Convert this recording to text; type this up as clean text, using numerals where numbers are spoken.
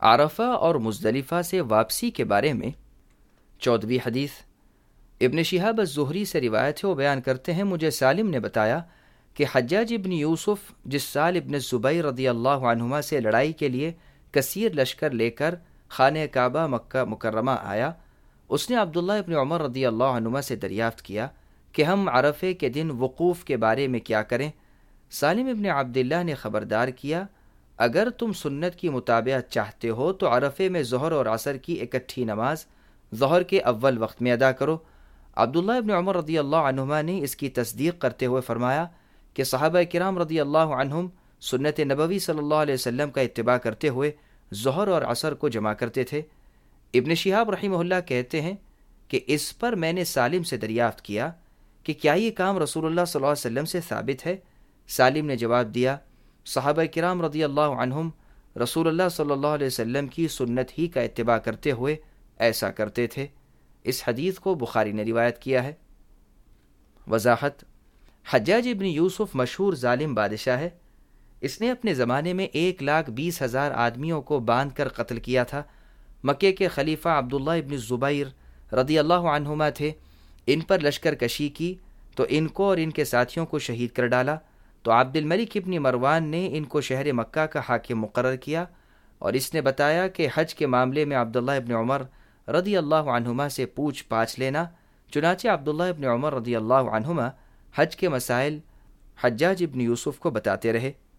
عرفہ اور مزدلفہ سے واپسی کے بارے میں 14ویں حدیث ابن شہاب الزہری سے روایت ہے، وہ بیان کرتے ہیں مجھے سالم نے بتایا کہ حجاج ابن یوسف جس سال ابن الزبیر رضی اللہ عنہما سے لڑائی کے لیے کثیر لشکر لے کر خانہ کعبہ مکہ مکرمہ آیا، اس نے عبداللہ ابن عمر رضی اللہ عنہما سے دریافت کیا کہ ہم عرفے کے دن وقوف کے بارے میں کیا کریں؟ سالم ابن عبداللہ نے خبردار کیا، اگر تم سنت کی مطابقت چاہتے ہو تو عرفے میں ظہر اور عصر کی اکٹھی نماز ظہر کے اول وقت میں ادا کرو۔ عبداللہ ابن عمر رضی اللہ عنہما نے اس کی تصدیق کرتے ہوئے فرمایا کہ صحابہ کرام رضی اللہ عنہم سنت نبوی صلی اللہ علیہ وسلم کا اتباع کرتے ہوئے ظہر اور عصر کو جمع کرتے تھے۔ ابن شہاب رحمہ اللہ کہتے ہیں کہ اس پر میں نے سالم سے دریافت کیا کہ کیا یہ کام رسول اللہ صلی اللہ علیہ وسلم سے ثابت ہے؟ سالم نے جواب دیا، صحابہ کرام رضی اللہ عنہم رسول اللہ صلی اللہ علیہ وسلم کی سنت ہی کا اتباع کرتے ہوئے ایسا کرتے تھے۔ اس حدیث کو بخاری نے روایت کیا ہے۔ وضاحت: حجاج ابن یوسف مشہور ظالم بادشاہ ہے۔ اس نے اپنے زمانے میں 1,20,000 آدمیوں کو باندھ کر قتل کیا تھا۔ مکے کے خلیفہ عبداللہ ابن الزبیر رضی اللہ عنہما تھے، ان پر لشکر کشی کی تو ان کو اور ان کے ساتھیوں کو شہید کر ڈالا، تو عبد الملک ابن مروان نے ان کو شہر مکہ کا حاکم مقرر کیا، اور اس نے بتایا کہ حج کے معاملے میں عبداللہ ابن عمر رضی اللہ عنہما سے پوچھ پاچھ لینا۔ چنانچہ عبداللہ ابن عمر رضی اللہ عنہما حج کے مسائل حجاج ابن یوسف کو بتاتے رہے۔